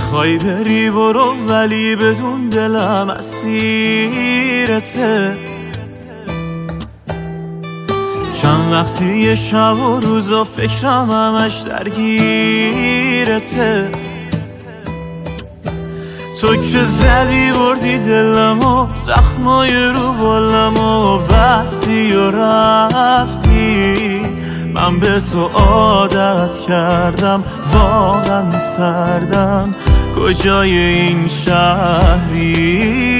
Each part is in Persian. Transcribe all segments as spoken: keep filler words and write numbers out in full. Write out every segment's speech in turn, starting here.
میخوای بری برو ولی بدون دلم اسیرته. چند وقتی یه شب و روز و فکرم همش درگیرته. تو که زدی بردی دلم و زخمای رو بالم و بستی و رفتی. من به تو عادت کردم واقعا سردم کجای این شهری.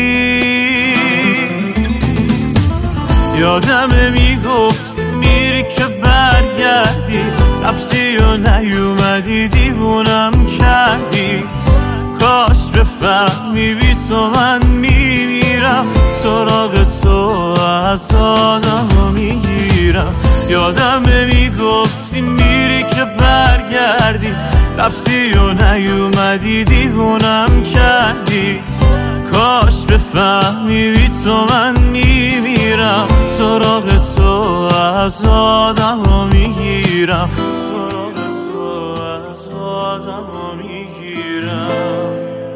یادمه میگفتی میری که برگردی، رفتی و نیومدی دیوونم کردی. کاش بفهمی بی تو من میمیرم، سراغ تو از آدم رو میگیرم. یادمه میگفتی میری که برگردی، رفتی و نیومدی دیوونم کردی. کاش بفهمی بی تو من میمیرم، سراغ تو از آدم رو میگیرم. سراغ تو از آدم رو میگیرم.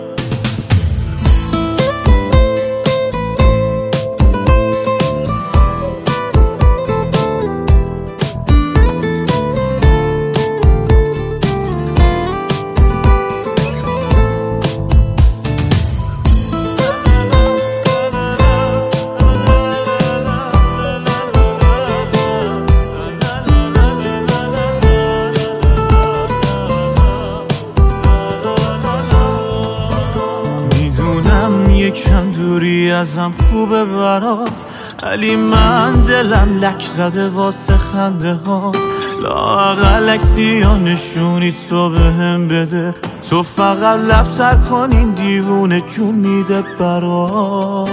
یکم دوری ازم خوبه برات، ولی من دلم لک زده واسه خنده هات. لااقل عکسی یا نشونی تو بهم بده، تو فقط لب تر کن این دیوونه جون میده برات.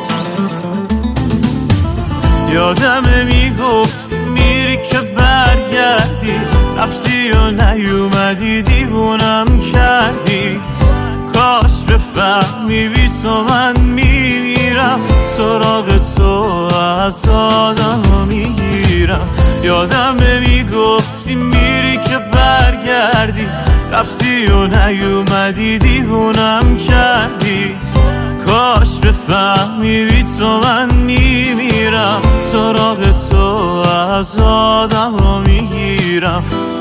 یادمه میگفتی میری که برگردی، رفتی و نیومدی دیوونم کردی. کاش بفهمی بی تو من میمیرم، سراغ تو از آدم رو میگیرم. یادمه میگفتی میری که برگردی، رفتی و نیومدی دیوونم کردی. کاش بفهمی بی تو من میمیرم، سراغ تو از آدم رو میگیرم.